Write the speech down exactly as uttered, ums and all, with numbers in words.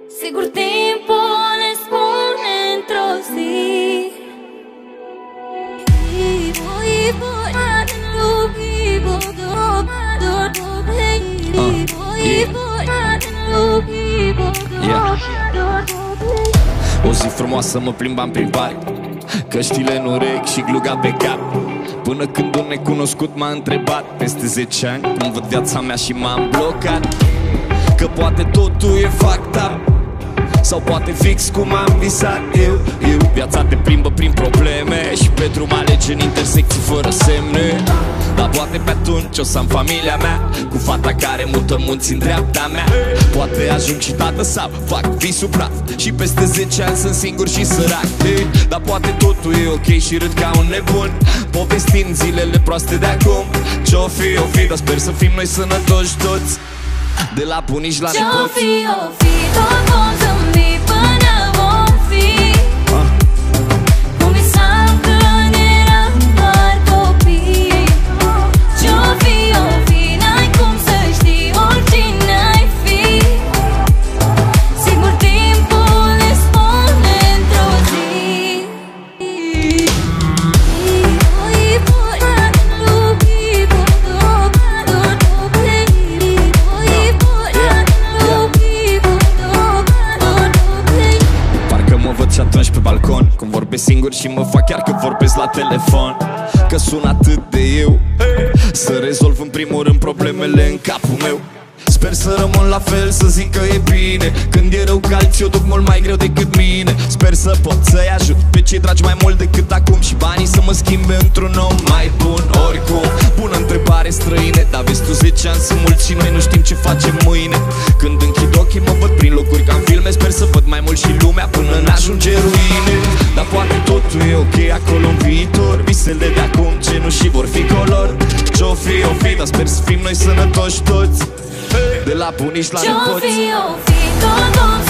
Sigur timpul ne spune într-o zi. O zi frumoasă mă plimbam prin parc, căștile în urechi și gluga pe cap, până când un necunoscut m-a întrebat peste zece ani cum văd viața mea și m-am blocat. Că poate totul e fucked up, sau poate fix cum am visat eu, eu. Viața te plimbă prin probleme și pe drum alegi în intersecții fără semne. Dar poate pe atunci o să am familia mea, cu fata care mută munți în dreapta mea. Poate ajung și tată sau fac visul praf și peste zece ani sunt singur și sărac. Dar poate totul e ok și râd ca un nebun, povestind zilele proaste de acum. Ce-o fi, o fi, dar sper să fim noi sănătoși toți, de la bunici la nepoți. Ce-o fi, o fi, tot vom zâmbi până vom fi ah. Cum visam când eram doar copii. Ce-o fi, o fi, n-ai cum să știi oricine ai fi. Sigur timpul ne spune într-o zi. Și atunci pe balcon, cum vorbesc singur și mă fac chiar că vorbesc la telefon. Că sun atât de eu, să rezolv în primul rând problemele în capul meu. Sper să rămân la fel, să zic că e bine. Când e rău că alții o duc mult mai greu decât mine. Sper să pot să-i ajut pe cei dragi mai mult decât acum și banii să mă schimbe într-un om mai bun. Oricum, bună întrebare, străine, dar vezi tu, zece ani sunt mulți și noi nu știm ce facem mâine. Când închid ochii mă văd prin locuri ca în filme, sper să văd mai mult și lumea până n-ajunge ruine. Dar poate totul e ok acolo în viitor, visele de acum cenușii vor fi color. Ce-o fi, o fi, dar sper să fim noi sănătoși toți, de la bunici la nepoți. Ce-o fi, o fi, tot vom